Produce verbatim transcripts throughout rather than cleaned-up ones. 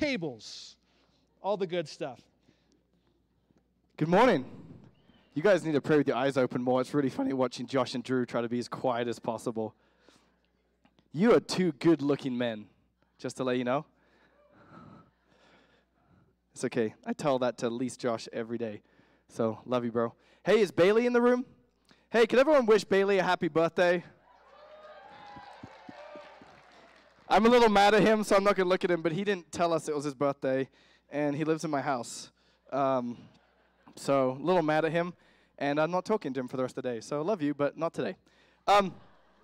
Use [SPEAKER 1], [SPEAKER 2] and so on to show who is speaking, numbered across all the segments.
[SPEAKER 1] tables, all the good stuff.
[SPEAKER 2] Good morning. You guys need to pray with your eyes open more. It's really funny watching Josh and Drew try to be as quiet as possible. You are two good-looking men, just to let you know. It's okay. I tell that to at least Josh every day. So, love you, bro. Hey, is Bailey in the room? Hey, can everyone wish Bailey a happy birthday? I'm a little mad at him, so I'm not going to look at him, but he didn't tell us it was his birthday, and he lives in my house. Um, so, a little mad at him, and I'm not talking to him for the rest of the day. So, I love you, but not today. Um,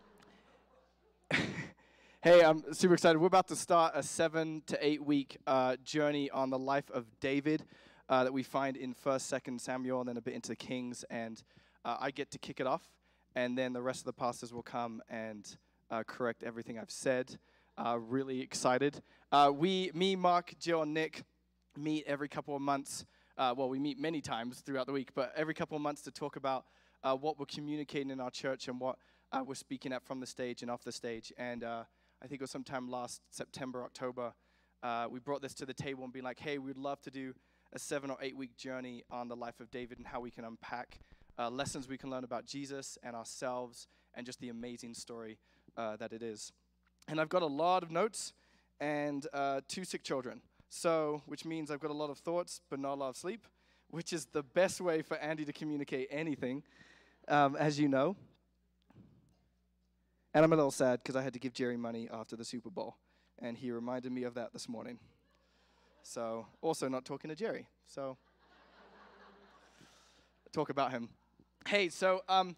[SPEAKER 2] hey, I'm super excited. We're about to start a seven to eight week uh, journey on the life of David uh, that we find in First, Second Samuel, and then a bit into the Kings, and uh, I get to kick it off, and then the rest of the pastors will come and uh, correct everything I've said. Uh, really excited. Uh, we, me, Mark, Jill, and Nick meet every couple of months. Uh, well, we meet many times throughout the week, but every couple of months to talk about uh, what we're communicating in our church and what uh, we're speaking at from the stage and off the stage. And uh, I think it was sometime last September, October, uh, we brought this to the table and be like, hey, we'd love to do a seven or eight week journey on the life of David and how we can unpack uh, lessons we can learn about Jesus and ourselves and just the amazing story uh, that it is. And I've got a lot of notes and uh, two sick children. So, which means I've got a lot of thoughts, but not a lot of sleep, which is the best way for Andy to communicate anything, um, as you know. And I'm a little sad because I had to give Jerry money after the Super Bowl, and he reminded me of that this morning. So, also not talking to Jerry. So, talk about him. Hey, so, um,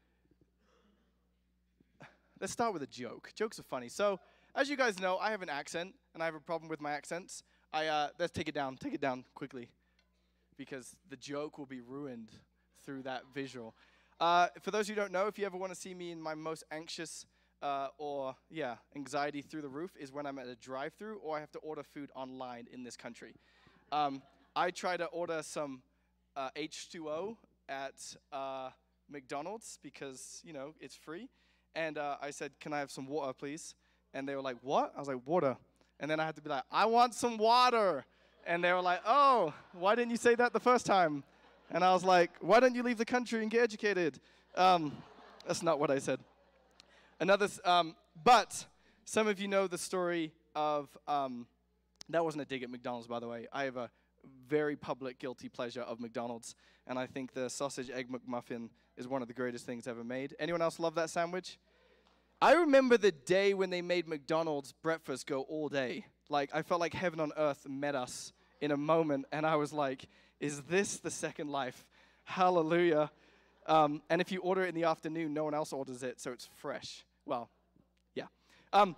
[SPEAKER 2] let's start with a joke. Jokes are funny. So, as you guys know, I have an accent, and I have a problem with my accents. I uh, let's take it down. Take it down quickly, because the joke will be ruined through that visual. Uh, for those who don't know, if you ever want to see me in my most anxious uh, or yeah, anxiety through the roof, is when I'm at a drive-thru or I have to order food online in this country. Um, I try to order some uh, H two O at uh, McDonald's because you know it's free. And uh, I said, can I have some water, please? And they were like, what? I was like, water. And then I had to be like, I want some water. And they were like, oh, why didn't you say that the first time? And I was like, why don't you leave the country and get educated? Um, that's not what I said. Another, um, but some of you know the story of, um, that wasn't a dig at McDonald's, by the way. I have a very public guilty pleasure of McDonald's. And I think the sausage egg McMuffin is one of the greatest things ever made. Anyone else love that sandwich? I remember the day when they made McDonald's breakfast go all day. Like, I felt like heaven on earth met us in a moment, and I was like, is this the second life? Hallelujah. Um, and if you order it in the afternoon, no one else orders it, so it's fresh. Well, yeah. Um,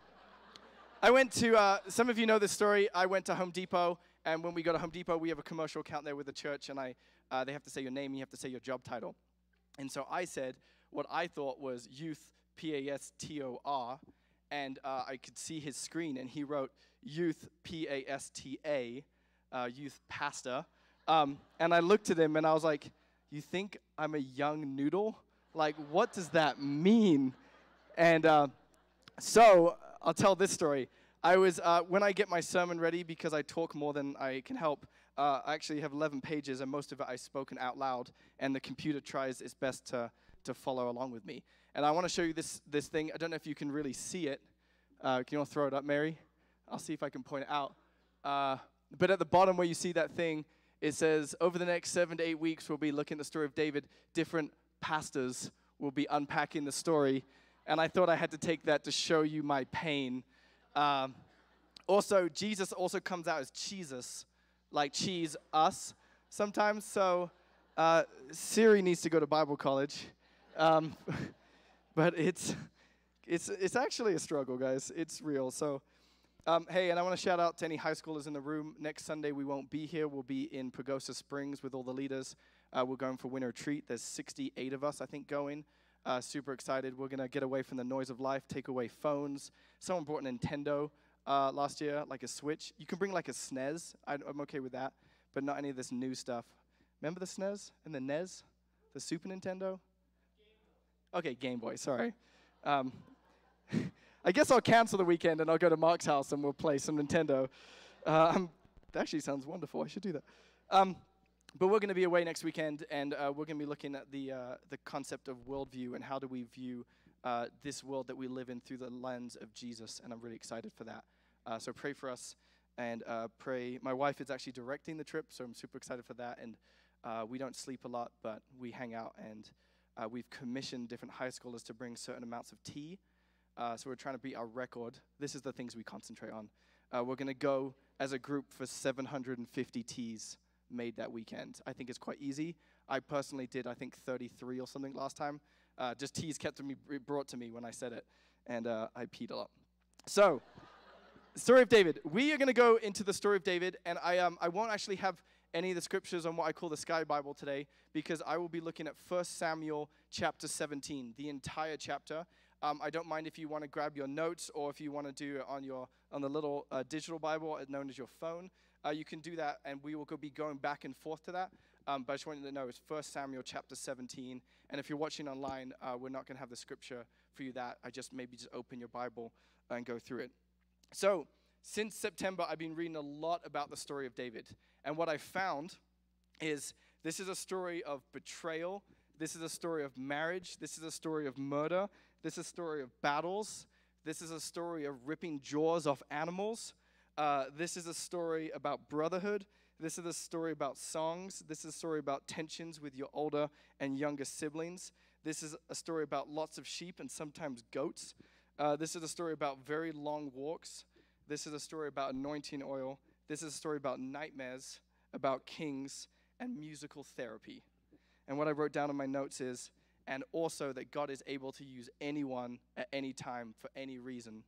[SPEAKER 2] I went to, uh, some of you know this story, I went to Home Depot, and when we go to Home Depot, we have a commercial account there with the church, and I, uh, they have to say your name, you have to say your job title. And so I said what I thought was youth, P A S T O R, and uh, I could see his screen, and he wrote youth, P A S T A, uh, youth pastor. Um, and I looked at him, and I was like, you think I'm a young noodle? Like, what does that mean? And uh, so I'll tell this story. I was, uh, when I get my sermon ready, because I talk more than I can help, uh, I actually have eleven pages, and most of it I've spoken out loud, and the computer tries its best to, to follow along with me. And I want to show you this, this thing. I don't know if you can really see it. Uh, can you want to throw it up, Mary? I'll see if I can point it out. Uh, but at the bottom where you see that thing, it says, over the next seven to eight weeks, we'll be looking at the story of David. Different pastors will be unpacking the story. And I thought I had to take that to show you my pain. Um, also, Jesus also comes out as Jesus, like cheese, us, sometimes. So uh, Siri needs to go to Bible college. Um, but it's, it's, it's actually a struggle, guys. It's real. So, um, hey, and I want to shout out to any high schoolers in the room. Next Sunday, we won't be here. We'll be in Pagosa Springs with all the leaders. Uh, we're going for winter retreat. There's sixty-eight of us, I think, going. Uh, super excited. We're going to get away from the noise of life, take away phones. Someone brought a Nintendo uh, last year, like a Switch. You can bring like a S N E S. I, I'm okay with that, but not any of this new stuff. Remember the S N E S and the N E S? The Super Nintendo? Okay, Game Boy, sorry. Um, I guess I'll cancel the weekend and I'll go to Mark's house and we'll play some Nintendo. Um, that actually sounds wonderful. I should do that. Um, but we're going to be away next weekend, and uh, we're going to be looking at the uh, the concept of worldview and how do we view uh, this world that we live in through the lens of Jesus, and I'm really excited for that. Uh, so pray for us, and uh, pray. My wife is actually directing the trip, so I'm super excited for that, and uh, we don't sleep a lot, but we hang out, and uh, we've commissioned different high schoolers to bring certain amounts of tea, uh, so we're trying to beat our record. This is the things we concentrate on. Uh, we're going to go as a group for seven hundred fifty teas made that weekend. I think it's quite easy. I personally did, I think, thirty-three or something last time. Uh, just teas kept to me, brought to me when I said it, and uh, I peed a lot. So, story of David. We are going to go into the story of David, and I um I won't actually have any of the scriptures on what I call the Sky Bible today, because I will be looking at First Samuel chapter seventeen, the entire chapter. Um, I don't mind if you want to grab your notes, or if you want to do it on your on the little uh, digital Bible known as your phone. Uh, you can do that, and we will go be going back and forth to that. Um, but I just want you to know it's First Samuel chapter seventeen. And if you're watching online, uh, we're not going to have the scripture for you that. I just maybe just open your Bible and go through it. So since September, I've been reading a lot about the story of David. And what I found is this is a story of betrayal. This is a story of marriage. This is a story of murder. This is a story of battles. This is a story of ripping jaws off animals. Uh, this is a story about brotherhood. This is a story about songs. This is a story about tensions with your older and younger siblings. This is a story about lots of sheep and sometimes goats. Uh, this is a story about very long walks. This is a story about anointing oil. This is a story about nightmares, about kings, and musical therapy. And what I wrote down in my notes is, and also that God is able to use anyone at any time for any reason.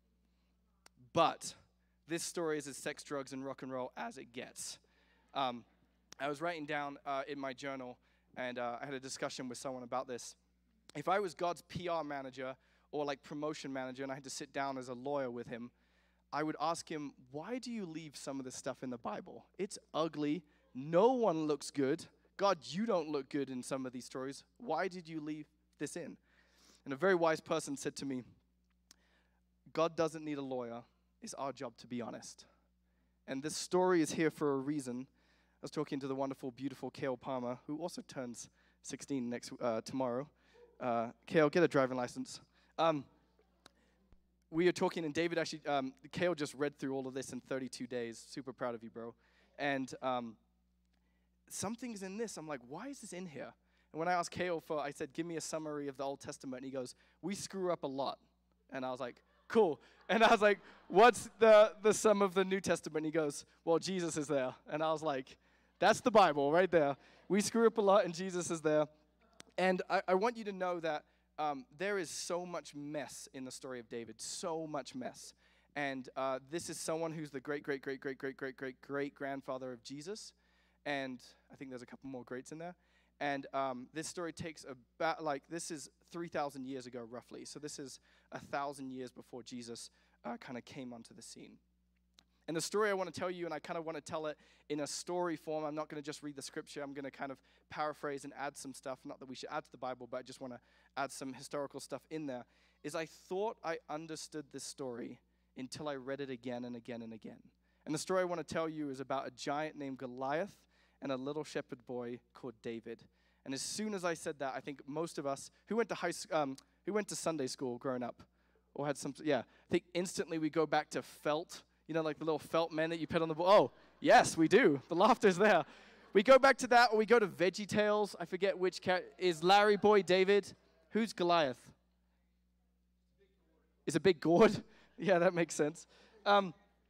[SPEAKER 2] But this story is as sex, drugs, and rock and roll as it gets. Um, I was writing down uh, in my journal, and uh, I had a discussion with someone about this. If I was God's P R manager or like promotion manager, and I had to sit down as a lawyer with him, I would ask him, why do you leave some of this stuff in the Bible? It's ugly. No one looks good. God, you don't look good in some of these stories. Why did you leave this in? And a very wise person said to me, God doesn't need a lawyer. It's our job to be honest. And this story is here for a reason. I was talking to the wonderful, beautiful Kale Palmer, who also turns sixteen next uh, tomorrow. Uh, Kale, get a driving license. Um, we are talking, and David actually, um, Kale just read through all of this in thirty-two days. Super proud of you, bro. And um, something's in this. I'm like, why is this in here? And when I asked Kale for, I said, give me a summary of the Old Testament. And he goes, we screw up a lot. And I was like, cool. And I was like, what's the, the sum of the New Testament? And he goes, well, Jesus is there. And I was like, that's the Bible right there. We screw up a lot, and Jesus is there. And I, I want you to know that um, there is so much mess in the story of David, so much mess. And uh, this is someone who's the great, great, great, great, great, great, great, great grandfather of Jesus. And I think there's a couple more greats in there. And um, this story takes about, like, this is three thousand years ago, roughly. So this is one thousand years before Jesus uh, kind of came onto the scene. And the story I want to tell you, and I kind of want to tell it in a story form. I'm not going to just read the scripture. I'm going to kind of paraphrase and add some stuff. Not that we should add to the Bible, but I just want to add some historical stuff in there. Is I thought I understood this story until I read it again and again and again. And the story I want to tell you is about a giant named Goliath and a little shepherd boy called David. And as soon as I said that, I think most of us who went to high sc- um, who went to Sunday school growing up, or had some, yeah, I think instantly we go back to felt. You know, like the little felt men that you put on the ball. Oh, yes, we do. The laughter's there. We go back to that, or we go to Veggie Tales. I forget which cat is Larry Boy David. Who's Goliath? Is a big gourd? Yeah, that makes sense. Um,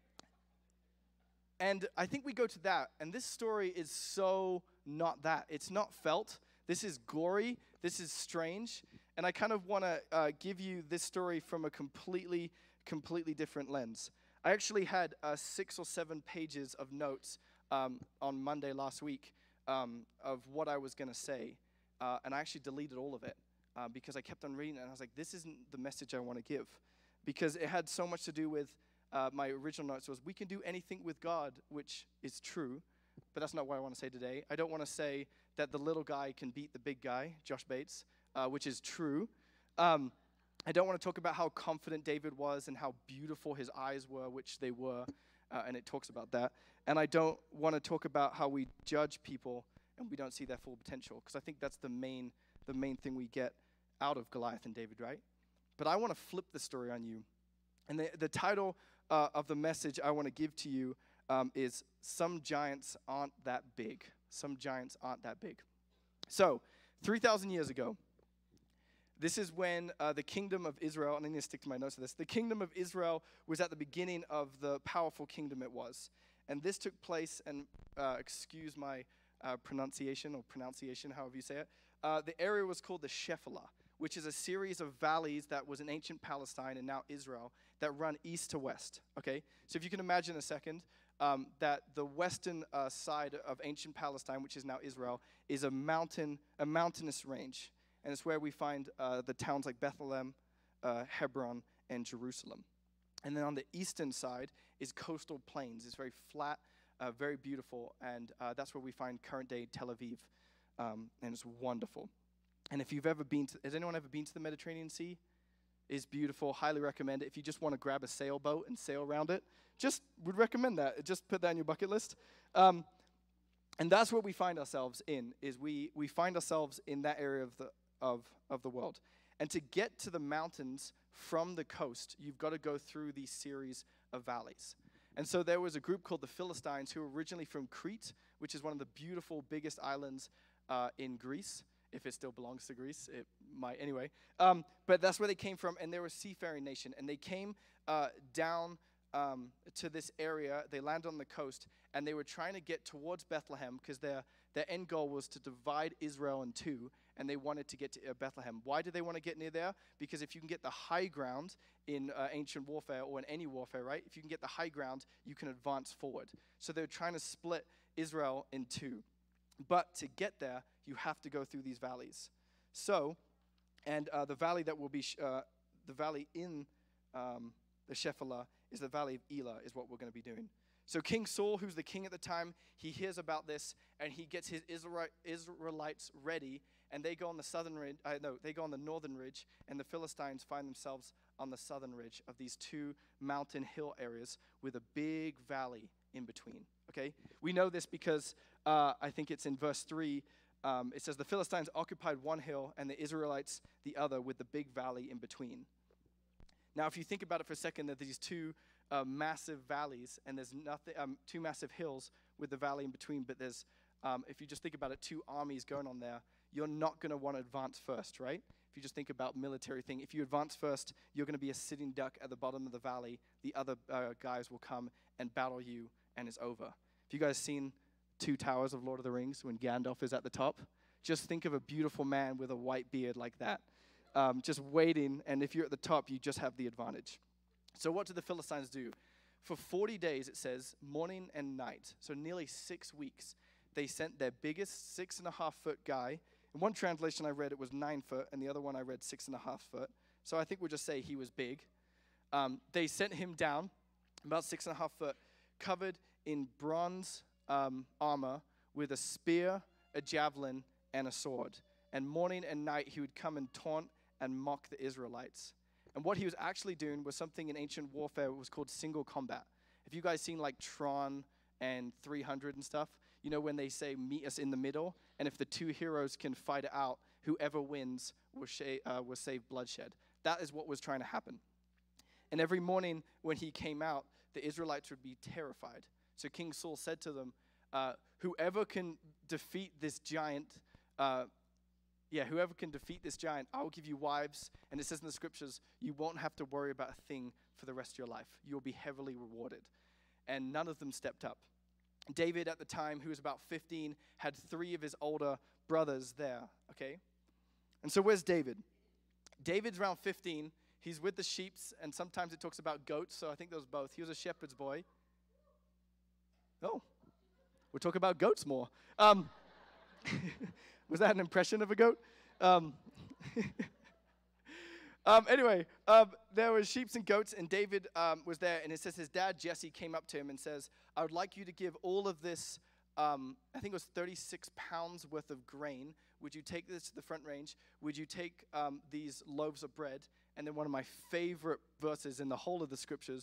[SPEAKER 2] and I think we go to that, and this story is so not that. It's not felt. This is gory. This is strange. And I kind of want to uh, give you this story from a completely, completely different lens. I actually had uh, six or seven pages of notes um, on Monday last week um, of what I was going to say, uh, and I actually deleted all of it uh, because I kept on reading it, and I was like, this isn't the message I want to give, because it had so much to do with uh, my original notes was, we can do anything with God, which is true, but that's not what I want to say today. I don't want to say that the little guy can beat the big guy, Josh Bates, uh, which is true. Um, I don't want to talk about how confident David was and how beautiful his eyes were, which they were. uh, and it talks about that. And I don't want to talk about how we judge people and we don't see their full potential, because I think that's the main, the main thing we get out of Goliath and David, right? But I want to flip the story on you. And the, the title uh, of the message I want to give to you um, is Some Giants Aren't That Big. Some Giants Aren't That Big. So, three thousand years ago, this is when uh, the kingdom of Israel, and I need to stick to my notes of this, the kingdom of Israel was at the beginning of the powerful kingdom it was. And this took place, and uh, excuse my uh, pronunciation, or pronunciation, however you say it, uh, the area was called the Shephelah, which is a series of valleys that was in ancient Palestine and now Israel that run east to west, okay? So if you can imagine a second, um, that the western uh, side of ancient Palestine, which is now Israel, is a mountain, a mountainous range. And it's where we find uh, the towns like Bethlehem, uh, Hebron, and Jerusalem. And then on the eastern side is coastal plains. It's very flat, uh, very beautiful, and uh, that's where we find current-day Tel Aviv, um, and it's wonderful. And if you've ever been to, has anyone ever been to the Mediterranean Sea? It's beautiful, highly recommend it. If you just want to grab a sailboat and sail around it, just would recommend that. Just put that on your bucket list. Um, and that's where we find ourselves in, is we, we find ourselves in that area of the, of, of the world. And to get to the mountains from the coast, you've got to go through these series of valleys. And so there was a group called the Philistines who were originally from Crete, which is one of the beautiful, biggest islands uh, in Greece. If it still belongs to Greece, it might anyway. Um, but that's where they came from, and they were a seafaring nation. And they came uh, down um, to this area. They landed on the coast, and they were trying to get towards Bethlehem because their, their end goal was to divide Israel in two, and they wanted to get to uh, Bethlehem. Why did they want to get near there? Because if you can get the high ground in uh, ancient warfare, or in any warfare, right? If you can get the high ground, you can advance forward. So they were trying to split Israel in two. But to get there, you have to go through these valleys. So, and uh, the valley that will be, sh- uh, the valley in um, the Shephelah is the valley of Elah, is what we're going to be doing. So King Saul, who's the king at the time, he hears about this, and he gets his Israel- Israelites ready, and they go on the southern ridge, uh, no, they go on the northern ridge, and the Philistines find themselves on the southern ridge of these two mountain hill areas with a big valley in between, okay? We know this because uh, I think it's in verse three. Um, it says, the Philistines occupied one hill and the Israelites the other, with the big valley in between. Now, if you think about it for a second, that these two uh, massive valleys, and there's nothing, um, two massive hills with the valley in between, but there's, um, if you just think about it, two armies going on there, you're not going to want to advance first, right? If you just think about military thing, if you advance first, you're going to be a sitting duck at the bottom of the valley. The other uh, guys will come and battle you, and it's over. Have you guys seen Two Towers of Lord of the Rings when Gandalf is at the top? Just think of a beautiful man with a white beard like that, um, just waiting, and if you're at the top, you just have the advantage. So what did the Philistines do? For forty days, it says, morning and night, so nearly six weeks, they sent their biggest six and a half foot guy. In one translation I read, it was nine foot, and the other one I read six and a half foot. So I think we'll just say he was big. Um, they sent him down, about six and a half foot, covered in bronze um, armor with a spear, a javelin, and a sword. And morning and night he would come and taunt and mock the Israelites. And what he was actually doing was something in ancient warfare was called single combat. Have you guys seen like Tron and three hundred and stuff? You know, when they say, meet us in the middle, and if the two heroes can fight it out, whoever wins will, sh- uh, will save bloodshed. That is what was trying to happen. And every morning when he came out, the Israelites would be terrified. So King Saul said to them, uh, whoever can defeat this giant, uh, yeah, whoever can defeat this giant, I will give you wives. And it says in the scriptures, you won't have to worry about a thing for the rest of your life. You'll be heavily rewarded. And none of them stepped up. David at the time, who was about fifteen, had three of his older brothers there, okay? And so where's David? David's around fifteen. He's with the sheeps, and sometimes it talks about goats, so I think there was both. He was a shepherd's boy. Oh, we'll talk about goats more. Um, was that an impression of a goat? Um, Um, anyway, um, there were sheep and goats, and David um, was there, and it says his dad, Jesse, came up to him and says, I would like you to give all of this, um, I think it was thirty-six pounds worth of grain. Would you take this to the front range? Would you take um, these loaves of bread? And then one of my favorite verses in the whole of the scriptures,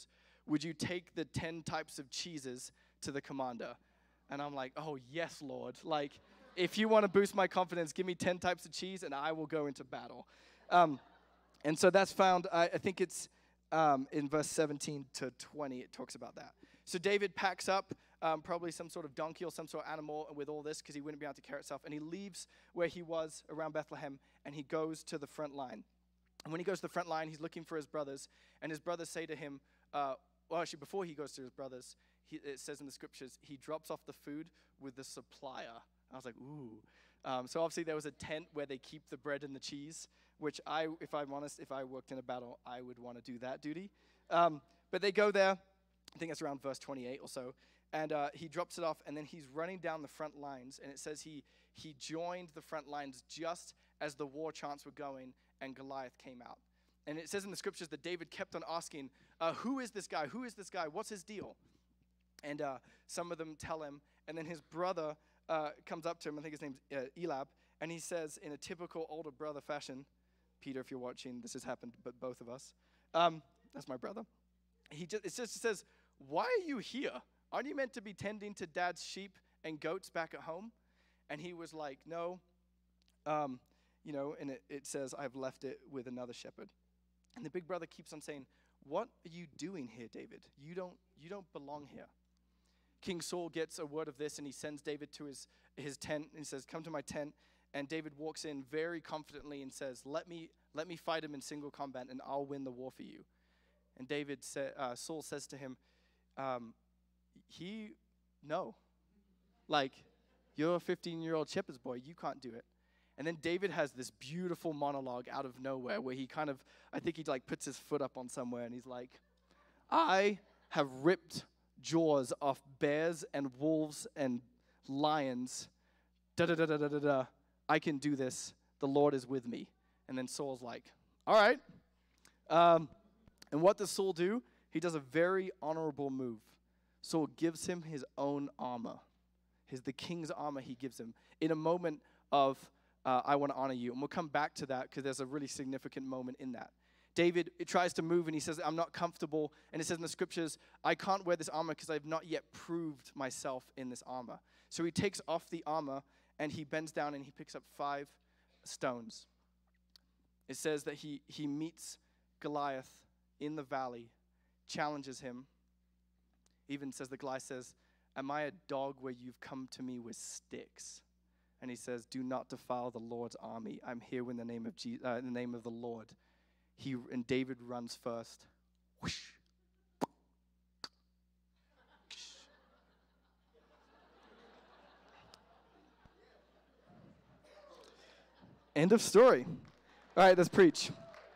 [SPEAKER 2] would you take the ten types of cheeses to the commander? And I'm like, oh, yes, Lord. Like, if you want to boost my confidence, give me ten types of cheese, and I will go into battle. Um, and so that's found, I, I think it's um, in verse seventeen to twenty, it talks about that. So David packs up um, probably some sort of donkey or some sort of animal with all this because he wouldn't be able to carry itself. And he leaves where he was around Bethlehem, and he goes to the front line. And when he goes to the front line, he's looking for his brothers. And his brothers say to him, uh, well, actually, before he goes to his brothers, he, it says in the scriptures, he drops off the food with the supplier. I was like, ooh. Um, so obviously there was a tent where they keep the bread and the cheese, which I, if I'm honest, if I worked in a battle, I would want to do that duty. Um, but they go there. I think it's around verse twenty-eight or so. And uh, he drops it off, and then he's running down the front lines. And it says he he joined the front lines just as the war chants were going and Goliath came out. And it says in the scriptures that David kept on asking, uh, who is this guy? Who is this guy? What's his deal? And uh, some of them tell him. And then his brother uh, comes up to him. I think his name's uh, Elab. And he says in a typical older brother fashion, Peter, if you're watching, this has happened, but both of us. Um, that's my brother. He just, it just says, why are you here? Aren't you meant to be tending to dad's sheep and goats back at home? And he was like, no. Um, you know, and it, it says, I've left it with another shepherd. And the big brother keeps on saying, what are you doing here, David? You don't, you don't belong here. King Saul gets a word of this, and he sends David to his, his tent, and he says, come to my tent. And David walks in very confidently and says, let me, let me fight him in single combat, and I'll win the war for you. And David sa- uh, Saul says to him, um, he, no. Like, you're a fifteen-year-old shepherd's boy. You can't do it. And then David has this beautiful monologue out of nowhere where he kind of, I think he like puts his foot up on somewhere, and he's like, I have ripped jaws off bears and wolves and lions. Da-da-da-da-da-da-da. I can do this. The Lord is with me. And then Saul's like, all right. Um, and what does Saul do? He does a very honorable move. Saul gives him his own armor. His the king's armor he gives him in a moment of, uh, I want to honor you. And we'll come back to that because there's a really significant moment in that. David it tries to move, and he says, I'm not comfortable. And it says in the scriptures, I can't wear this armor because I've not yet proved myself in this armor. So he takes off the armor, and he bends down, and he picks up five stones. It says that he, he meets Goliath in the valley, challenges him. Even says the Goliath says, am I a dog where you've come to me with sticks? And he says, do not defile the Lord's army. I'm here in the name of Je- uh, in the name of the Lord. He and David runs first. Whoosh. End of story. All right, let's preach.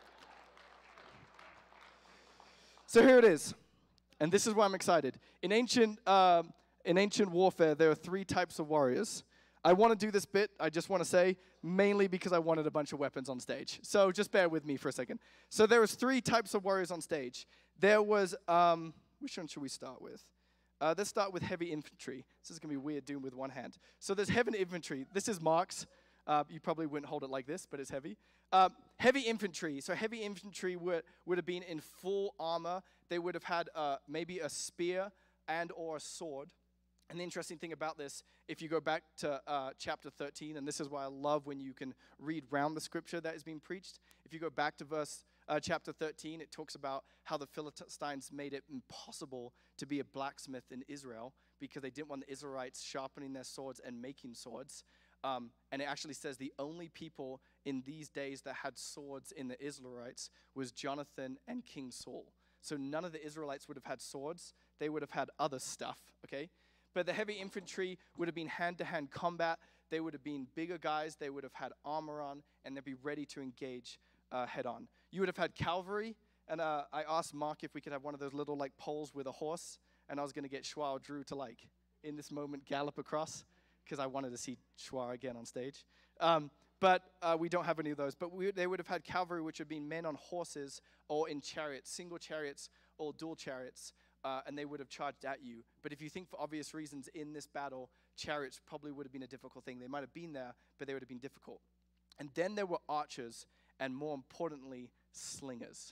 [SPEAKER 2] So here it is. And this is why I'm excited. In ancient, um, in ancient warfare, there are three types of warriors. I want to do this bit, I just want to say, mainly because I wanted a bunch of weapons on stage. So just bear with me for a second. So there was three types of warriors on stage. There was, um, which one should we start with? Uh, let's start with heavy infantry. This is going to be weird doing with one hand. So there's heavy infantry. This is Mark's. Uh, you probably wouldn't hold it like this, but it's heavy. Uh, heavy infantry. So heavy infantry would, would have been in full armor. They would have had uh, maybe a spear and or a sword. And the interesting thing about this, if you go back to uh, chapter thirteen, and this is why I love when you can read round the scripture that is being preached. If you go back to verse uh, chapter thirteen, it talks about how the Philistines made it impossible to be a blacksmith in Israel because they didn't want the Israelites sharpening their swords and making swords. Um, and it actually says the only people in these days that had swords in the Israelites was Jonathan and King Saul. So none of the Israelites would have had swords. They would have had other stuff, okay? But the heavy infantry would have been hand-to-hand combat. They would have been bigger guys. They would have had armor on, and they'd be ready to engage uh, head-on. You would have had cavalry, and uh, I asked Mark if we could have one of those little like poles with a horse, and I was going to get Shua or Drew to like, in this moment, gallop across, because I wanted to see Shua again on stage. Um, but uh, we don't have any of those. But we, they would have had cavalry, which would have been men on horses or in chariots, single chariots or dual chariots. Uh, and they would have charged at you. But if you think for obvious reasons in this battle, chariots probably would have been a difficult thing. They might have been there, but they would have been difficult. And then there were archers, and more importantly, slingers.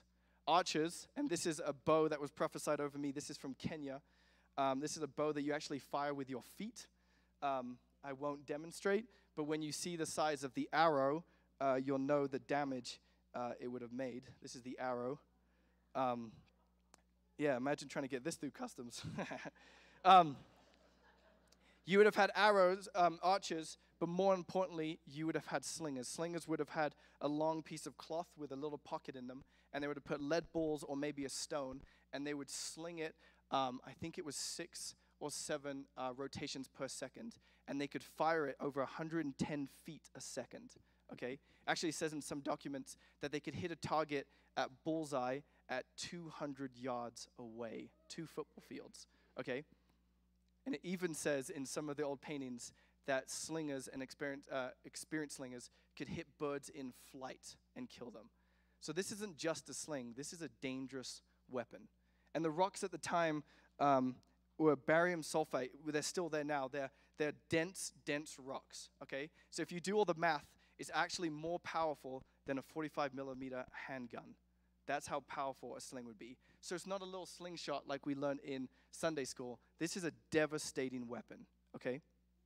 [SPEAKER 2] archers, and this is a bow that was prophesied over me. This is from Kenya. Um, this is a bow that you actually fire with your feet. Um, I won't demonstrate, but when you see the size of the arrow, uh, you'll know the damage uh, it would have made. This is the arrow. Um, yeah, imagine trying to get this through customs. um, you would have had arrows, um, archers, but more importantly, you would have had slingers. Slingers would have had a long piece of cloth with a little pocket in them, and they would have put lead balls or maybe a stone, and they would sling it, um, I think it was six or seven uh, rotations per second, and they could fire it over one hundred ten feet a second, okay? Actually, it says in some documents that they could hit a target at bullseye at two hundred yards away, two football fields, okay? And it even says in some of the old paintings that slingers and experience, uh, experienced slingers could hit birds in flight and kill them. So this isn't just a sling. This is a dangerous weapon. And the rocks at the time um, were barium sulfate. They're still there now. They're, they're dense, dense rocks, okay? So if you do all the math, it's actually more powerful than a forty-five millimeter handgun. That's how powerful a sling would be. So it's not a little slingshot like we learned in Sunday school. This is a devastating weapon, okay?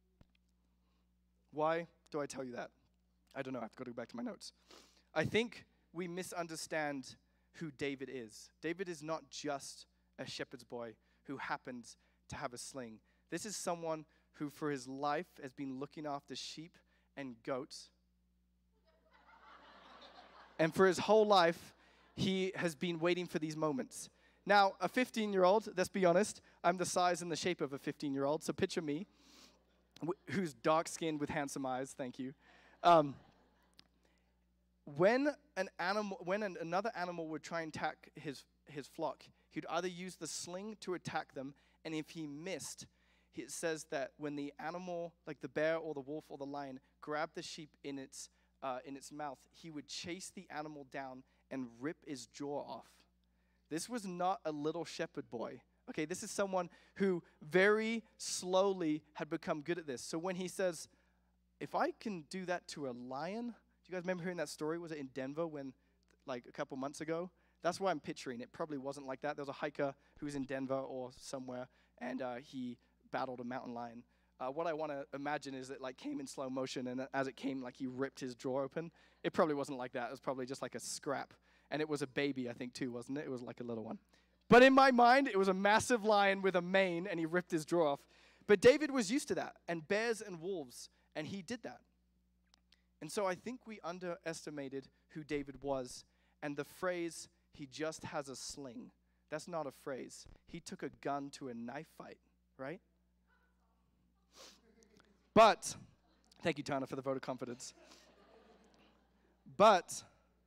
[SPEAKER 2] Why do I tell you that? I don't know. I have to go back to my notes. I think we misunderstand who David is. David is not just a shepherd's boy who happens to have a sling. This is someone who for his life has been looking after sheep and goats. And for his whole life, he has been waiting for these moments. Now, a fifteen-year-old, let's be honest, I'm the size and the shape of a fifteen-year-old, so picture me, wh- who's dark-skinned with handsome eyes, thank you. Um, when an animal, when an, another animal would try and attack his, his flock, he'd either use the sling to attack them, and if he missed, it says that when the animal, like the bear or the wolf or the lion, grabbed the sheep in its, uh, in its mouth, he would chase the animal down and rip his jaw off. This was not a little shepherd boy. Okay, this is someone who very slowly had become good at this. So when he says, if I can do that to a lion, do you guys remember hearing that story? Was it in Denver when, like a couple months ago? That's what I'm picturing. It probably wasn't like that. There was a hiker who was in Denver or somewhere, and uh, he battled a mountain lion. Uh, what I want to imagine is it like came in slow motion, and as it came, like he ripped his jaw open. It probably wasn't like that. It was probably just like a scrap. And it was a baby, I think, too, wasn't it? It was like a little one. But in my mind, it was a massive lion with a mane, and he ripped his jaw off. But David was used to that, and bears and wolves, and he did that. And so I think we underestimated who David was, and the phrase, he just has a sling. That's not a phrase. He took a gun to a knife fight, right? But, thank you, Tana, for the vote of confidence. But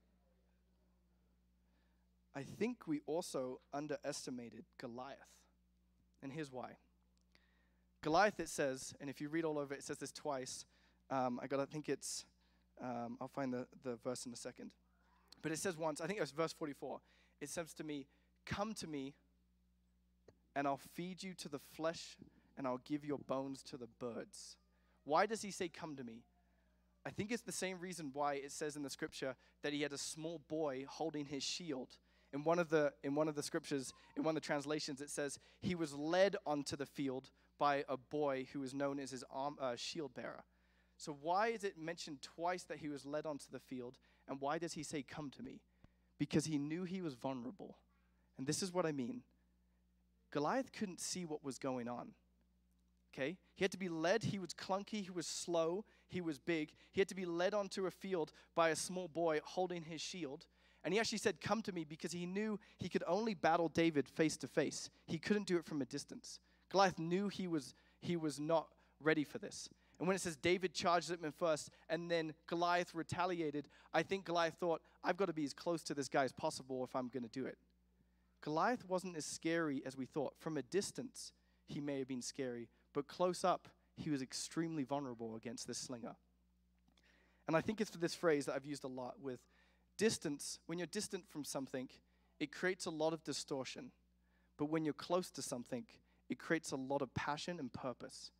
[SPEAKER 2] I think we also underestimated Goliath. And here's why. Goliath, it says, and if you read all over it, it says this twice. Um, I got, I think it's, um, I'll find the, the verse in a second. But it says once, I think it was verse forty-four. It says to me, come to me, and I'll feed you to the flesh, and I'll give your bones to the birds. Why does he say, come to me? I think it's the same reason why it says in the scripture that he had a small boy holding his shield. In one of the in one of the scriptures, in one of the translations, it says he was led onto the field by a boy who was known as his arm, uh, shield bearer. So why is it mentioned twice that he was led onto the field, and why does he say, come to me? Because he knew he was vulnerable. And this is what I mean. Goliath couldn't see what was going on. Okay? He had to be led. He was clunky. He was slow. He was big. He had to be led onto a field by a small boy holding his shield. And he actually said, come to me, because he knew he could only battle David face to face. He couldn't do it from a distance. Goliath knew he was, he was not ready for this. And when it says David charged him in first, and then Goliath retaliated, I think Goliath thought, I've got to be as close to this guy as possible if I'm going to do it. Goliath wasn't as scary as we thought. From a distance, he may have been scary, but close up, he was extremely vulnerable against this slinger. And I think it's for this phrase that I've used a lot with distance. When you're distant from something, it creates a lot of distortion. But when you're close to something, it creates a lot of passion and purpose.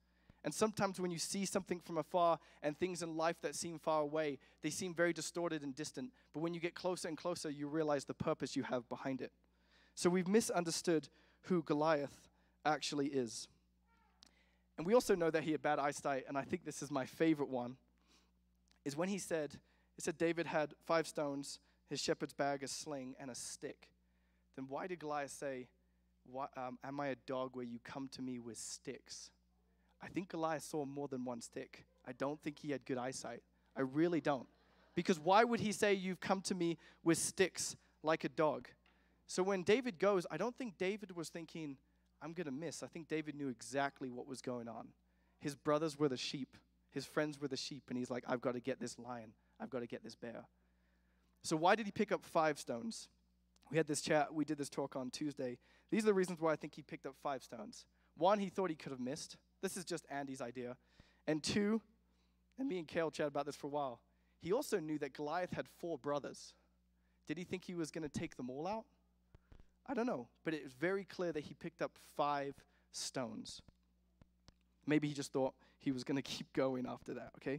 [SPEAKER 2] And sometimes when you see something from afar and things in life that seem far away, they seem very distorted and distant. But when you get closer and closer, you realize the purpose you have behind it. So we've misunderstood who Goliath actually is. And we also know that he had bad eyesight, and I think this is my favorite one, is when he said, it said David had five stones, his shepherd's bag, a sling, and a stick. Then why did Goliath say, why, um, am I a dog where you come to me with sticks? I think Goliath saw more than one stick. I don't think he had good eyesight. I really don't. Because why would he say, you've come to me with sticks like a dog? So when David goes, I don't think David was thinking, I'm going to miss. I think David knew exactly what was going on. His brothers were the sheep. His friends were the sheep. And he's like, I've got to get this lion. I've got to get this bear. So why did he pick up five stones? We had this chat. We did this talk on Tuesday. These are the reasons why I think he picked up five stones. One, he thought he could have missed. This is just Andy's idea. And two, and me and Kale chatted about this for a while, he also knew that Goliath had four brothers. Did he think he was going to take them all out? I don't know, but it was very clear that he picked up five stones. Maybe he just thought he was going to keep going after that, okay?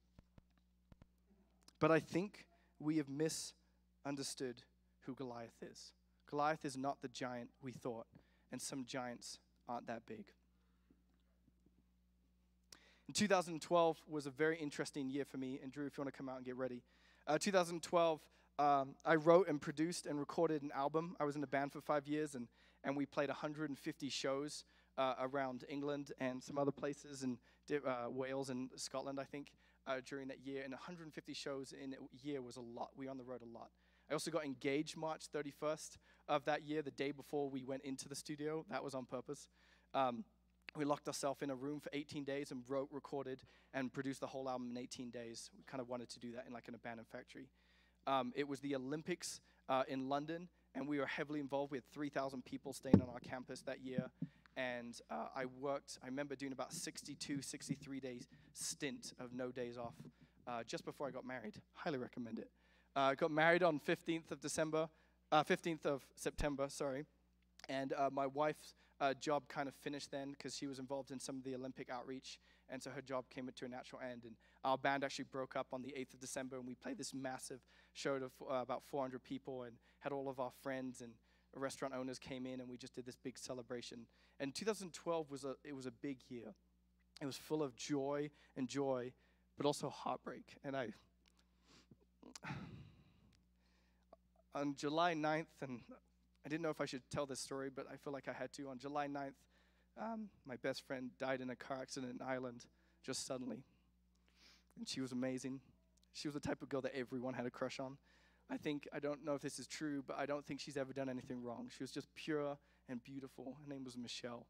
[SPEAKER 2] But I think we have misunderstood who Goliath is. Goliath is not the giant we thought, and some giants aren't that big. In two thousand twelve was a very interesting year for me, and Drew, if you want to come out and get ready. Uh, two thousand twelve, um, I wrote and produced and recorded an album. I was in a band for five years, and, and we played one hundred fifty shows uh, around England and some other places, in uh, Wales and Scotland, I think, uh, during that year. And one hundred fifty shows in a year was a lot. We were on the road a lot. I also got engaged March thirty-first of that year, the day before we went into the studio. That was on purpose. Um, we locked ourselves in a room for eighteen days and wrote, recorded, and produced the whole album in eighteen days. We kind of wanted to do that in like an abandoned factory. Um, it was the Olympics uh, in London, and we were heavily involved. We had three thousand people staying on our campus that year. And uh, I worked, I remember doing about sixty-two, sixty-three days stint of no days off uh, just before I got married. Highly recommend it. I uh, got married on fifteenth of December, uh, fifteenth of September, sorry. And uh, my wife's uh, job kind of finished then because she was involved in some of the Olympic outreach. And so her job came to a natural end. And our band actually broke up on the eighth of December. And we played this massive show to uh, about four hundred people and had all of our friends and restaurant owners came in. And we just did this big celebration. And two thousand twelve was a, it was a big year. It was full of joy and joy, but also heartbreak. And I... On July ninth, and I didn't know if I should tell this story, but I feel like I had to. On July ninth, um, my best friend died in a car accident in Ireland, just suddenly. And she was amazing. She was the type of girl that everyone had a crush on. I think, I don't know if this is true, but I don't think she's ever done anything wrong. She was just pure and beautiful. Her name was Michelle.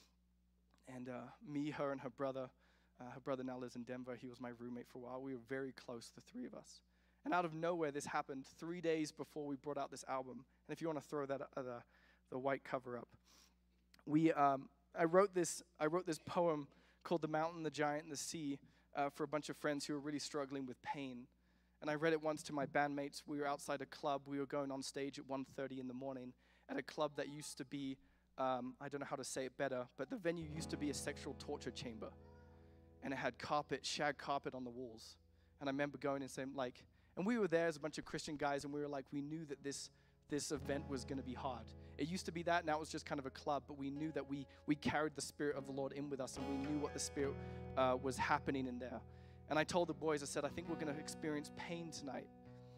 [SPEAKER 2] And uh, me, her, and her brother, uh, her brother now lives in Denver. He was my roommate for a while. We were very close, the three of us. And out of nowhere, this happened three days before we brought out this album. And if you want to throw that uh, the, the white cover up, we um, I wrote this I wrote this poem called "The Mountain, the Giant, and the Sea" uh, for a bunch of friends who were really struggling with pain. And I read it once to my bandmates. We were outside a club. We were going on stage at one thirty in the morning at a club that used to be um, I don't know how to say it better, but the venue used to be a sexual torture chamber, and it had carpet, shag carpet on the walls. And I remember going and saying like. And we were there as a bunch of Christian guys, and we were like, we knew that this this event was going to be hard. It used to be that, now it was just kind of a club, but we knew that we we carried the Spirit of the Lord in with us, and we knew what the Spirit uh, was happening in there. And I told the boys, I said, I think we're going to experience pain tonight.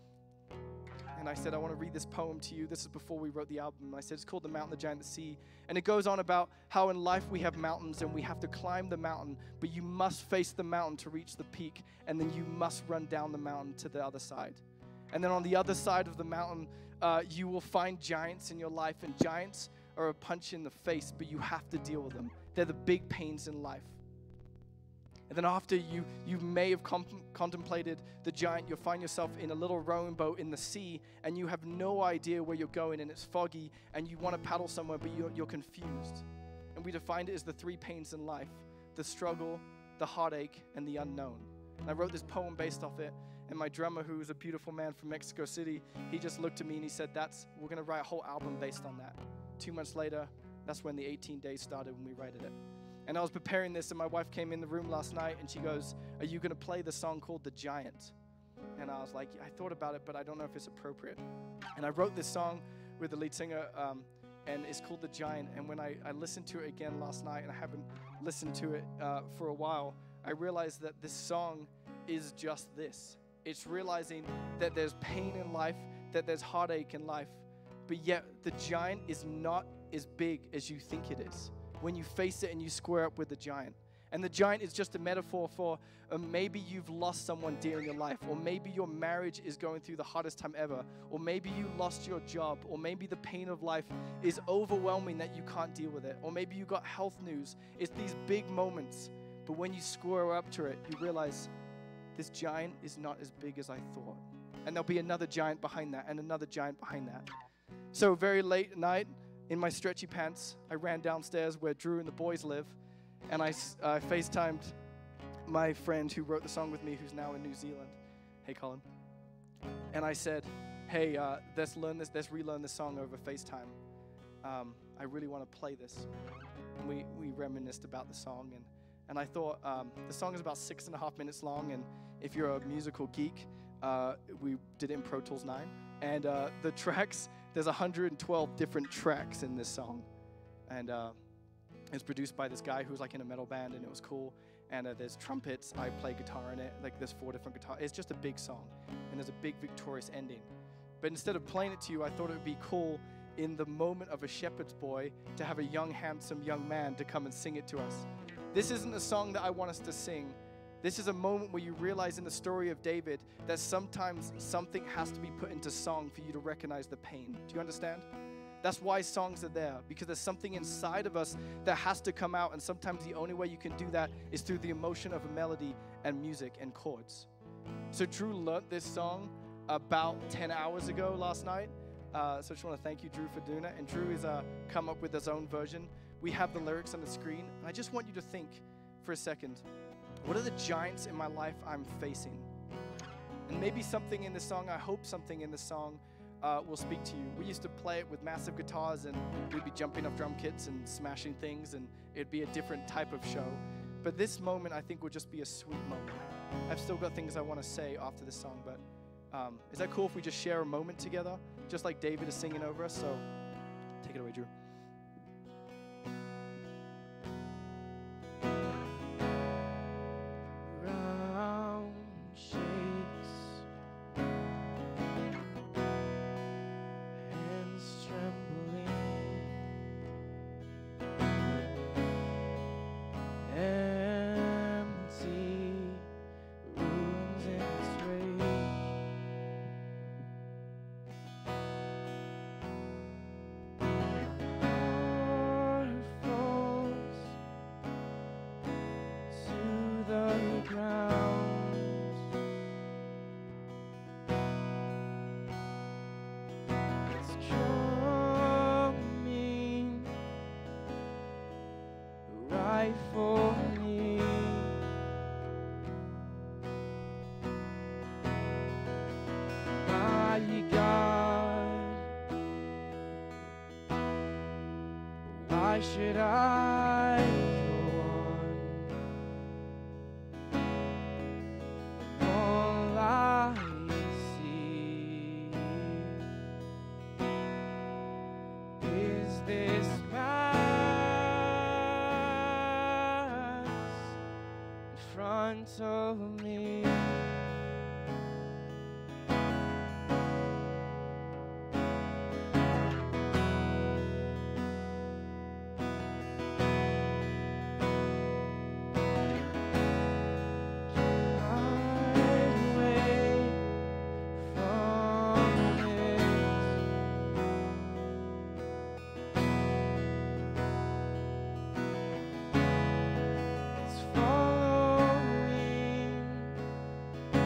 [SPEAKER 2] And I said, I want to read this poem to you. This is before we wrote the album. I said, it's called "The Mountain, the Giant, the Sea." And it goes on about how in life we have mountains and we have to climb the mountain, but you must face the mountain to reach the peak, and then you must run down the mountain to the other side. And then on the other side of the mountain, uh, you will find giants in your life, and giants are a punch in the face, but you have to deal with them. They're the big pains in life. And then after you, you may have comp- contemplated the giant, you'll find yourself in a little rowing boat in the sea, and you have no idea where you're going, and it's foggy, and you want to paddle somewhere, but you're, you're confused. And we defined it as the three pains in life: the struggle, the heartache, and the unknown. And I wrote this poem based off it, and my drummer, who is a beautiful man from Mexico City, he just looked at me and he said, "That's we're going to write a whole album based on that." Two months later, that's when the eighteen days started when we wrote it. And I was preparing this, and my wife came in the room last night, and she goes, "Are you going to play the song called The Giant?" And I was like, I thought about it, but I don't know if it's appropriate. And I wrote this song with the lead singer, um, and it's called The Giant. And when I, I listened to it again last night, and I haven't listened to it uh, for a while, I realized that this song is just this. It's realizing that there's pain in life, that there's heartache in life, but yet the giant is not as big as you think it is when you face it and you square up with the giant. And the giant is just a metaphor for uh, maybe you've lost someone dear in your life, or maybe your marriage is going through the hardest time ever, or maybe you lost your job, or maybe the pain of life is overwhelming that you can't deal with it, or maybe you got health news. It's these big moments, but when you square up to it, you realize this giant is not as big as I thought. And there'll be another giant behind that, and another giant behind that. So very late at night, in my stretchy pants, I ran downstairs where Drew and the boys live, and I uh, FaceTimed my friend who wrote the song with me, who's now in New Zealand. Hey, Colin. And I said, hey, uh, let's learn this, let's relearn this song over FaceTime. Um, I really want to play this. And we, we reminisced about the song, and, and I thought um, the song is about six and a half minutes long, and if you're a musical geek, uh, we did it in Pro Tools nine. And uh, the tracks, there's one hundred twelve different tracks in this song. And uh, it's produced by this guy who's like in a metal band, and it was cool. And uh, there's trumpets, I play guitar in it, like there's four different guitars. It's just a big song, and there's a big victorious ending. But instead of playing it to you, I thought it would be cool in the moment of a shepherd's boy to have a young, handsome young man to come and sing it to us. This isn't a song that I want us to sing. This is a moment where you realize in the story of David that sometimes something has to be put into song for you to recognize the pain. Do you understand? That's why songs are there, because there's something inside of us that has to come out, and sometimes the only way you can do that is through the emotion of a melody and music and chords. So Drew learned this song about ten hours ago last night, uh, so I just want to thank you, Drew, for doing it. And Drew has uh, come up with his own version. We have the lyrics on the screen, and I just want you to think for a second, what are the giants in my life I'm facing? And maybe something in the song, I hope something in the song Uh, will speak to you. We used to play it with massive guitars, and we'd be jumping off drum kits and smashing things, and it'd be a different type of show. But this moment, I think, will just be a sweet moment. I've still got things I want to say after this song, but um, is that cool if we just share a moment together, just like David is singing over us? So take it away, Drew.
[SPEAKER 3] For me, my God, why should I go on? All I see is this path front of me. Following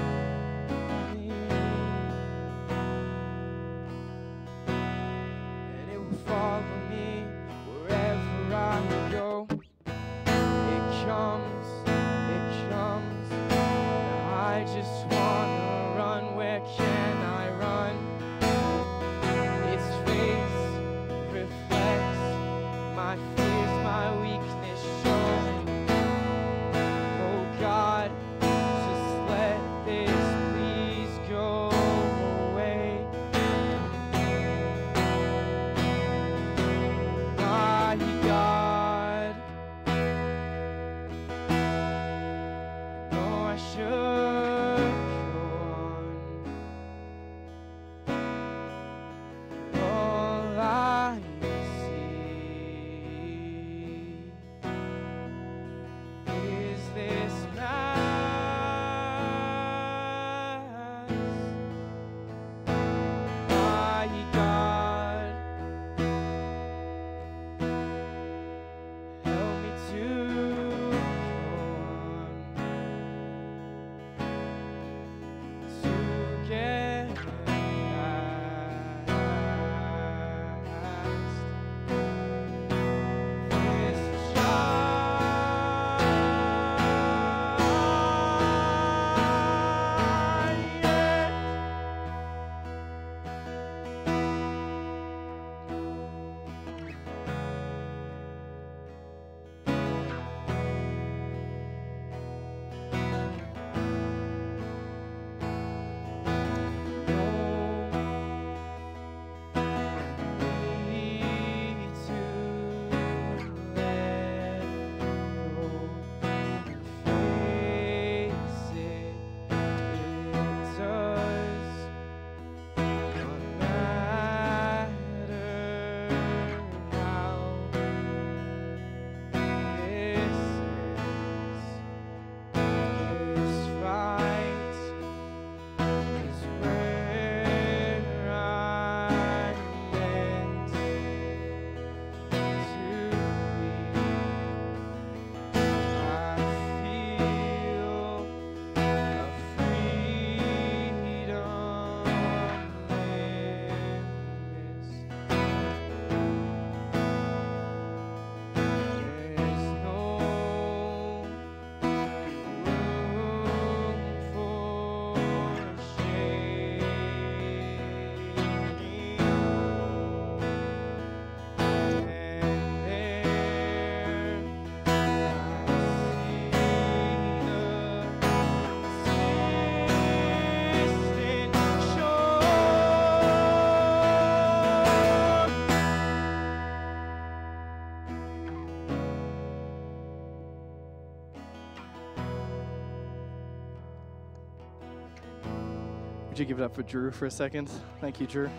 [SPEAKER 2] Would you give it up for Drew for a second? Thank you, Drew.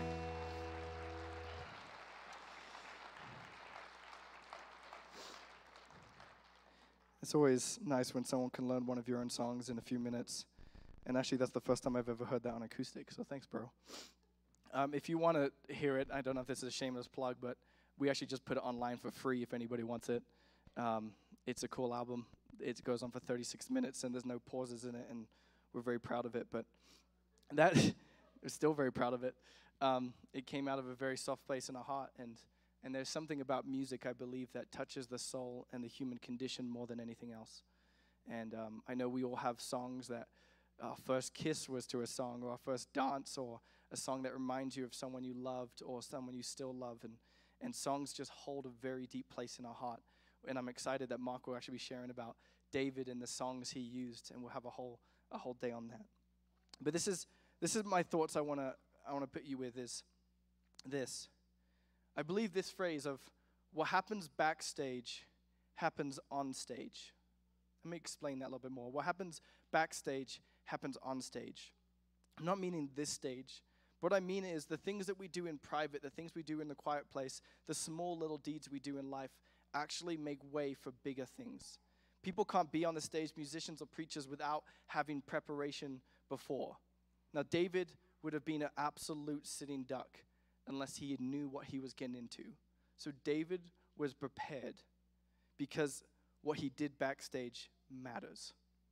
[SPEAKER 2] It's always nice when someone can learn one of your own songs in a few minutes. And actually, that's the first time I've ever heard that on acoustic, so thanks, bro. Um, if you want to hear it, I don't know if this is a shameless plug, but we actually just put it online for free if anybody wants it. Um, it's a cool album. It goes on for thirty-six minutes, and there's no pauses in it, and we're very proud of it. But that, we're still very proud of it. Um, it came out of a very soft place in our heart, and and there's something about music, I believe, that touches the soul and the human condition more than anything else. And um, I know we all have songs that our first kiss was to a song, or our first dance, or a song that reminds you of someone you loved or someone you still love. And, and songs just hold a very deep place in our heart. And I'm excited that Mark will actually be sharing about David and the songs he used, and we'll have a whole a whole day on that. But this is this is my thoughts I want to I want to put you with is this. I believe this phrase of what happens backstage happens on stage. Let me explain that a little bit more. What happens backstage happens on stage. I'm not meaning this stage. What I mean is the things that we do in private, the things we do in the quiet place, the small little deeds we do in life actually make way for bigger things. People can't be on the stage, musicians or preachers, without having preparation before. Now, David would have been an absolute sitting duck unless he knew what he was getting into. So David was prepared because what he did backstage matters.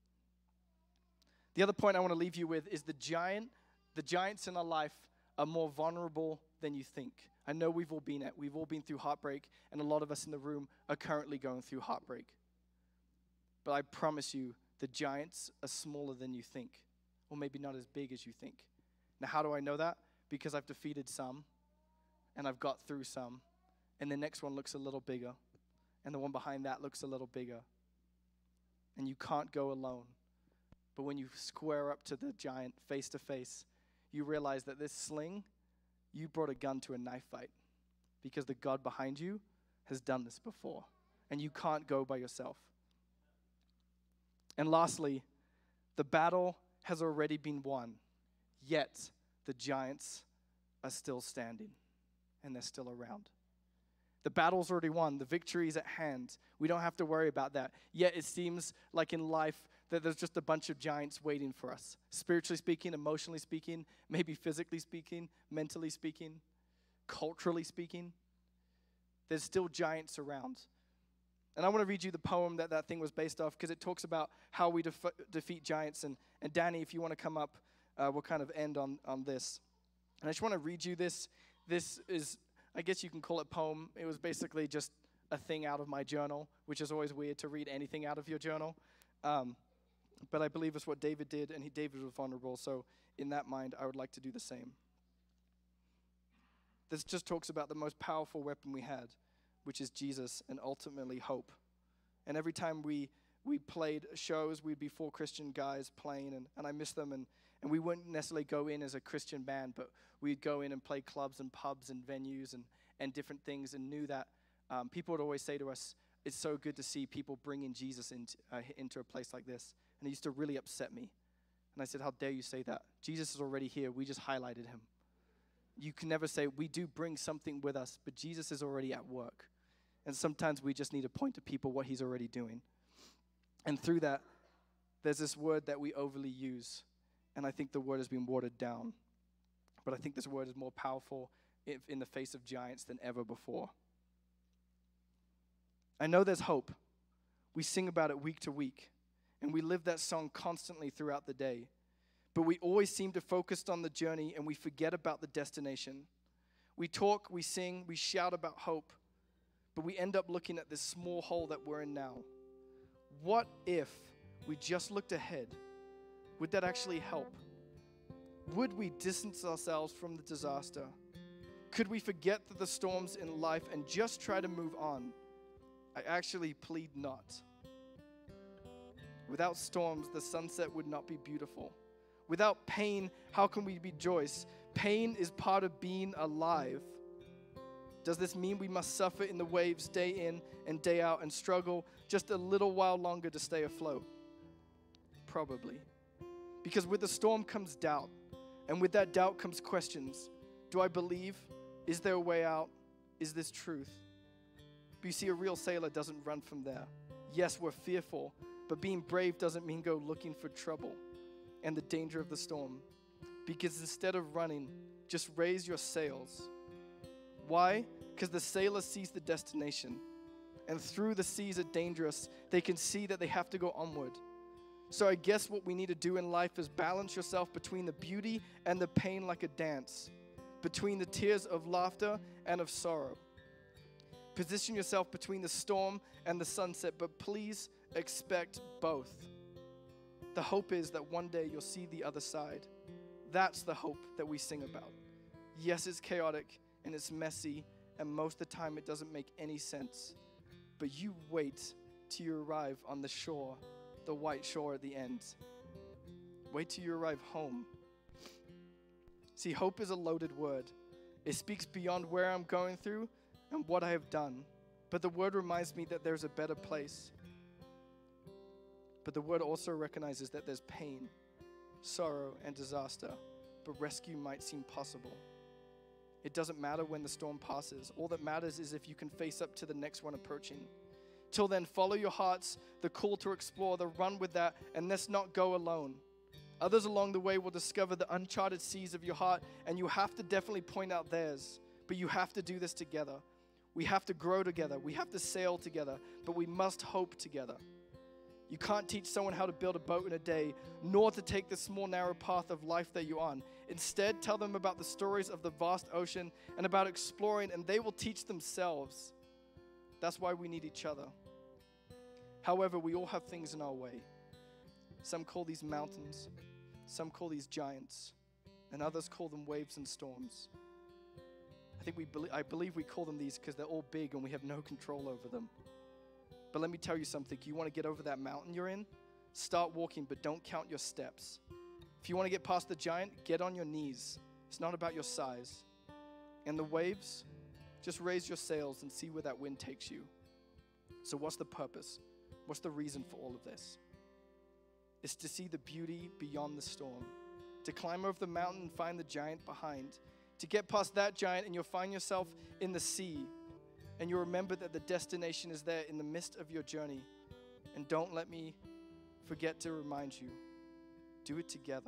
[SPEAKER 2] The other point I want to leave you with is the giant, the giants in our life are more vulnerable than you think. I know we've all been at, we've all been through heartbreak, and a lot of us in the room are currently going through heartbreak. But I promise you, the giants are smaller than you think, or maybe not as big as you think. Now, how do I know that? Because I've defeated some, and I've got through some, and the next one looks a little bigger, and the one behind that looks a little bigger. And you can't go alone. But when you square up to the giant face to face, you realize that this sling, you brought a gun to a knife fight because the God behind you has done this before, and you can't go by yourself. And lastly, the battle has already been won, yet the giants are still standing, and they're still around. The battle's already won. The victory is at hand. We don't have to worry about that. Yet it seems like in life that there's just a bunch of giants waiting for us. Spiritually speaking, emotionally speaking, maybe physically speaking, mentally speaking, culturally speaking. There's still giants around. And I want to read you the poem that that thing was based off because it talks about how we def- defeat giants. And, and Danny, if you want to come up, uh, we'll kind of end on, on this. And I just want to read you this. This is, I guess you can call it poem. It was basically just a thing out of my journal, which is always weird to read anything out of your journal. Um, but I believe it's what David did, and he, David was vulnerable. So in that mind, I would like to do the same. This just talks about the most powerful weapon we had, which is Jesus and ultimately hope. And every time we we played shows, we'd be four Christian guys playing, and, and I miss them. And, and we wouldn't necessarily go in as a Christian band, but we'd go in and play clubs and pubs and venues and, and different things, and knew that um, people would always say to us, it's so good to see people bringing Jesus into, uh, into a place like this. And it used to really upset me. And I said, how dare you say that? Jesus is already here. We just highlighted him. You can never say, we do bring something with us, but Jesus is already at work. And sometimes we just need to point to people what he's already doing. And through that, there's this word that we overly use. And I think the word has been watered down. But I think this word is more powerful if in the face of giants than ever before. I know there's hope. We sing about it week to week. And we live that song constantly throughout the day. But we always seem to focus on the journey and we forget about the destination. We talk, we sing, we shout about hope. But we end up looking at this small hole that we're in now. What if we just looked ahead? Would that actually help? Would we distance ourselves from the disaster? Could we forget that the storms in life and just try to move on? I actually plead not. Without storms, the sunset would not be beautiful. Without pain, how can we rejoice? Pain is part of being alive. Does this mean we must suffer in the waves day in and day out and struggle just a little while longer to stay afloat? Probably. Because with the storm comes doubt, And with that doubt comes questions. Do I believe? Is there a way out? Is this truth? But you see, a real sailor doesn't run from there. Yes, we're fearful, but being brave doesn't mean go looking for trouble and the danger of the storm. Because instead of running, just raise your sails. Why? Because the sailor sees the destination. And through the seas are dangerous, they can see that they have to go onward. So I guess what we need to do in life is balance yourself between the beauty and the pain like a dance, between the tears of laughter and of sorrow. Position yourself between the storm and the sunset, but please expect both. The hope is that one day you'll see the other side. That's the hope that we sing about. Yes, it's chaotic and it's messy, and most of the time it doesn't make any sense. But you wait till you arrive on the shore, the white shore at the end. Wait till you arrive home. See, hope is a loaded word. It speaks beyond where I'm going through and what I have done. But the word reminds me that there's a better place. But the word also recognizes that there's pain, sorrow, and disaster, but rescue might seem possible. It doesn't matter when the storm passes. All that matters is if you can face up to the next one approaching. Till then, follow your hearts, the call to explore, the run with that, and let's not go alone. Others along the way will discover the uncharted seas of your heart, and you have to definitely point out theirs. But you have to do this together. We have to grow together. We have to sail together, but we must hope together. You can't teach someone how to build a boat in a day, nor to take the small, narrow path of life that you're on. Instead, tell them about the stories of the vast ocean and about exploring, and they will teach themselves. That's why we need each other. However, we all have things in our way. Some call these mountains, some call these giants, and others call them waves and storms. I think we be- I believe we call them these because they're all big and we have no control over them. But let me tell you something. You want to get over that mountain you're in? Start walking, but don't count your steps. If you want to get past the giant, get on your knees. It's not about your size. And the waves, just raise your sails and see where that wind takes you. So what's the purpose? What's the reason for all of this? It's to see the beauty beyond the storm, to climb over the mountain and find the giant behind, to get past that giant and you'll find yourself in the sea, and you'll remember that the destination is there in the midst of your journey. And don't let me forget to remind you, do it together.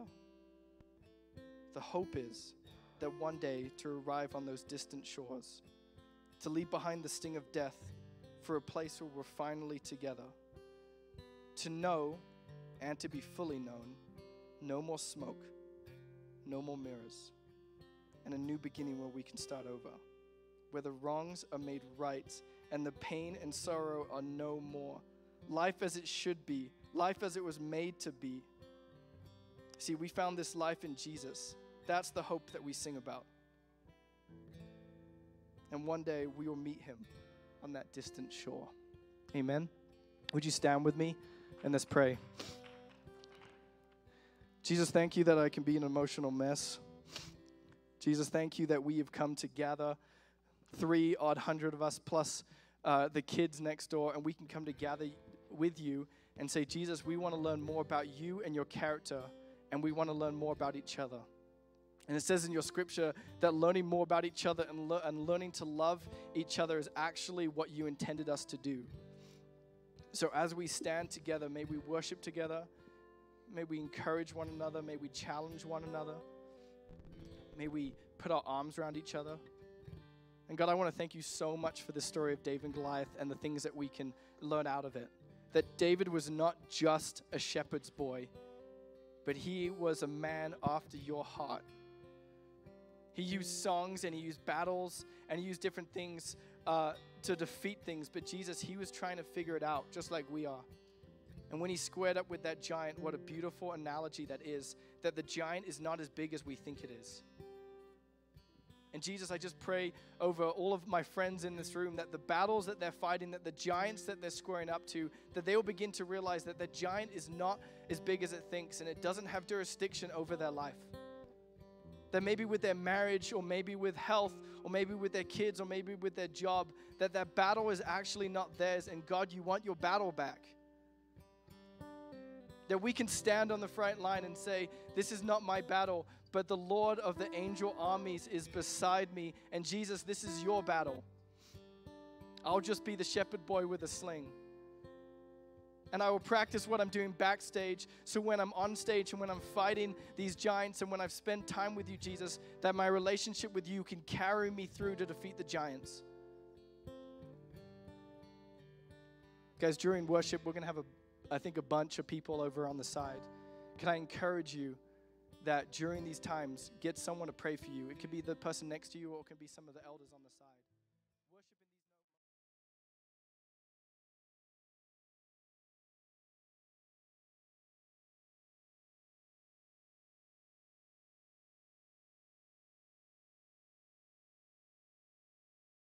[SPEAKER 2] The hope is that one day to arrive on those distant shores, to leave behind the sting of death for a place where we're finally together, to know and to be fully known, no more smoke, no more mirrors, and a new beginning where we can start over, where the wrongs are made right and the pain and sorrow are no more. Life as it should be, life as it was made to be. See, we found this life in Jesus. That's the hope that we sing about. And one day we will meet him on that distant shore. Amen. Would you stand with me and let's pray. Jesus, thank you that I can be an emotional mess. Jesus, thank you that we have come to gather, three odd hundred of us plus uh, the kids next door, and we can come together with you and say, Jesus, we want to learn more about you and your character, and we want to learn more about each other. And it says in your scripture that learning more about each other and, le- and learning to love each other is actually what you intended us to do. So as we stand together, may we worship together. May we encourage one another. May we challenge one another. May we put our arms around each other. And God, I want to thank you so much for the story of David and Goliath and the things that we can learn out of it. That David was not just a shepherd's boy, but he was a man after your heart. He used songs and he used battles and he used different things uh, to defeat things. But Jesus, he was trying to figure it out just like we are. And when he squared up with that giant, what a beautiful analogy that is, that the giant is not as big as we think it is. And Jesus, I just pray over all of my friends in this room that the battles that they're fighting, that the giants that they're squaring up to, that they will begin to realize that the giant is not as big as it thinks and it doesn't have jurisdiction over their life. That maybe with their marriage or maybe with health or maybe with their kids or maybe with their job, that that battle is actually not theirs, and God, you want your battle back. That we can stand on the front line and say, this is not my battle, but the Lord of the angel armies is beside me. And Jesus, this is your battle. I'll just be the shepherd boy with a sling. And I will practice what I'm doing backstage, so when I'm on stage and when I'm fighting these giants and when I've spent time with you, Jesus, that my relationship with you can carry me through to defeat the giants. Guys, during worship, we're going to have, a, I think, a bunch of people over on the side. Can I encourage you that during these times, get someone to pray for you? It could be the person next to you, or it could be some of the elders on the side.